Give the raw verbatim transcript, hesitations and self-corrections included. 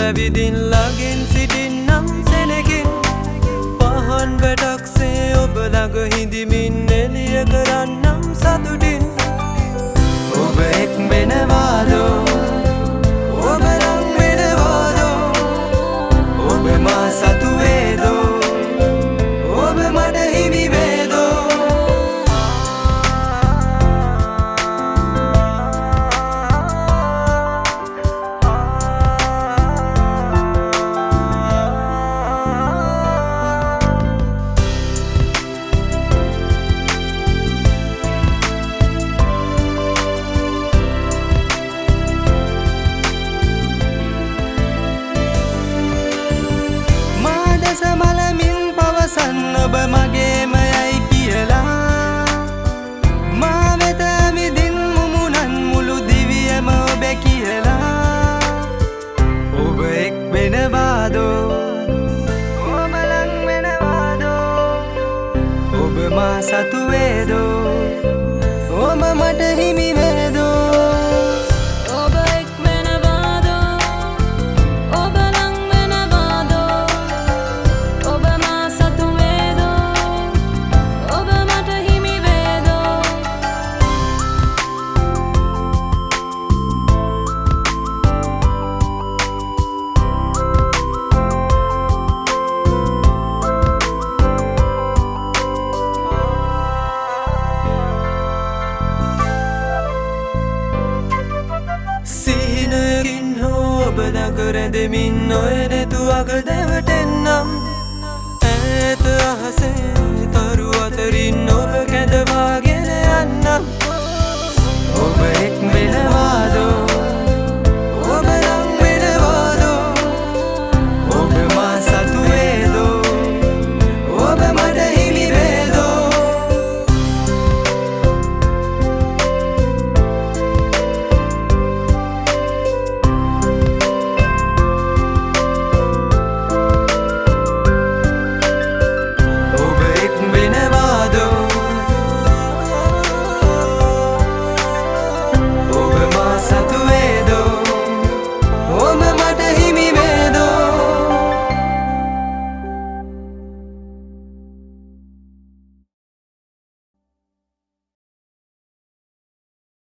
ඇවිදින් ළඟින් සිටින්නම් සෙනගින් පහන් වැටක්සේ ඔබ ළඟ හිඳිමින් එළිය කරන්නම් සතුටින් ඔබ එක් වෙනවාදෝ ඔබ නම් වෙනවාදෝ ඔබ මා සතු වේදෝ ඔබ මට හිමි වේදෝ මලමින් පවසන්න ඔබ මගේම යයි කියලා මා වෙත ඇවිදින් මුමුණන් මුළු දිවියම ඔබ කියලා ඔබ එක් වෙනවාදෝ ඔබ ලං වෙනවාදෝ ඔබ මා සතු වේදෝ ඔබ මට හිමි වේදෝ සිහිනයකින් හෝ ඔබ ළඟ රැඳෙමින් නොයනෙතු අග